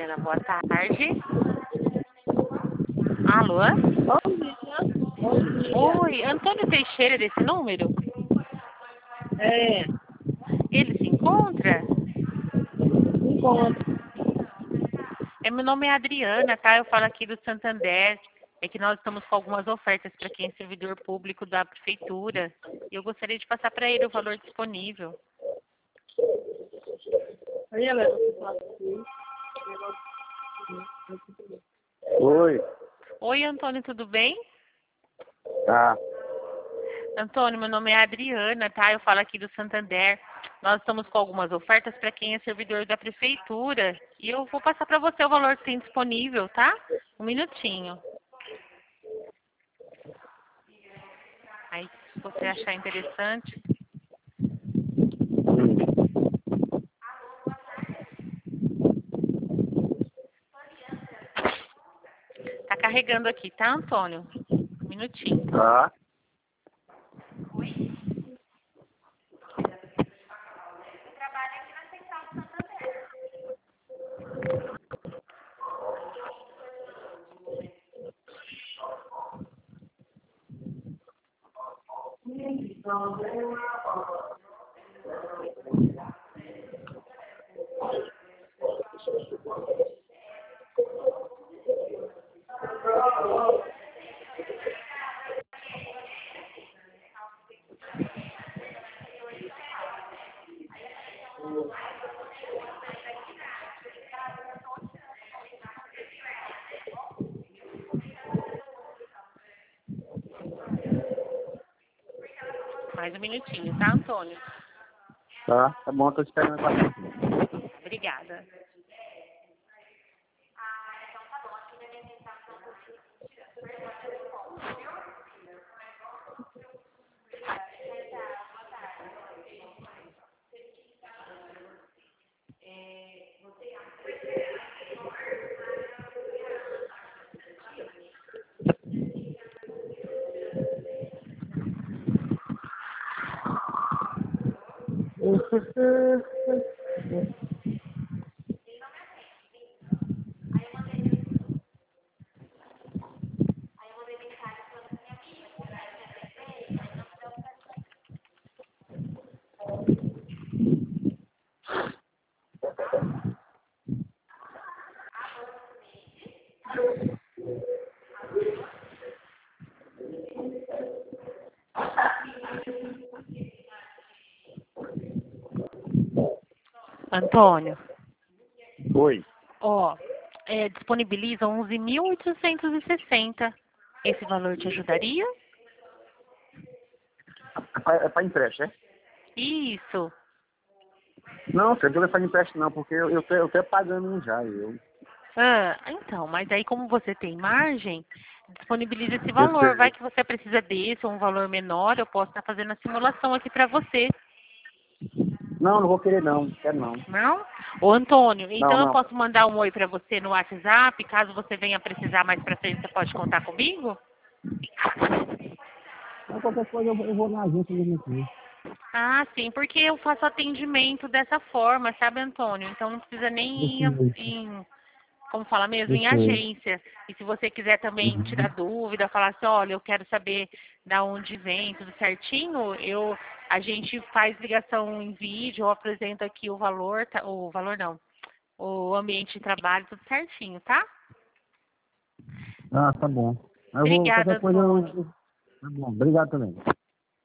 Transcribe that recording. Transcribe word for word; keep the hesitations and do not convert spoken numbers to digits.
Adriana, boa tarde. Alô? Bom dia. Bom dia. Oi, Antônio Teixeira desse número? É, Ele se encontra? encontro. É, meu nome é Adriana, tá? Eu falo aqui do Santander. É que nós estamos com algumas ofertas para quem é servidor público da prefeitura. E eu gostaria de passar para ele o valor disponível. Aí, ela você fala assim. Oi, Oi, Antônio, tudo bem? tá. Antônio, meu nome é Adriana, tá? Eu falo aqui do Santander. Nós estamos com algumas ofertas para quem é servidor da prefeitura. E eu vou passar para você o valor que tem disponível, tá? Um minutinho. Aí, se você achar interessante. Tá carregando aqui, tá, Antônio? Um minutinho. Tá. Mais um minutinho, tá, Antônio? Tá, tá bom, tô esperando pra você. Obrigada. Antônio, Oi. ó, é, disponibiliza onze mil oitocentos e sessenta. Esse valor te ajudaria? É pra, é pra empréstimo, é? Isso. Não, você não é pra empréstimo não, porque eu, eu, tô, eu tô pagando um já, eu. Ah, então, mas aí como você tem margem, disponibiliza esse Eu valor. Vai sei. que você precisa desse ou um valor menor, eu posso estar fazendo a simulação aqui para você. Não, não vou querer não, quero não. Não? Ô, Antônio, Não, então eu não. posso mandar um oi para você no WhatsApp, caso você venha precisar mais para frente, você pode contar comigo? Mas qualquer coisa eu, vou- eu vou na agência mesmo aqui. Ah, sim, porque eu faço atendimento dessa forma, sabe, Antônio? Então não precisa nem ir Deixa em, como fala mesmo, eu em sei. agência. E se você quiser também Uhum. tirar dúvida, falar assim, olha, eu quero saber da onde vem, tudo certinho, eu, a gente faz ligação em vídeo, eu apresento aqui o valor, tá, o valor não, o ambiente de trabalho, tudo certinho, tá? Ah, tá bom. Eu vou, Obrigada, qualquer coisa eu. Antônio. eu- Tá bom, obrigado também.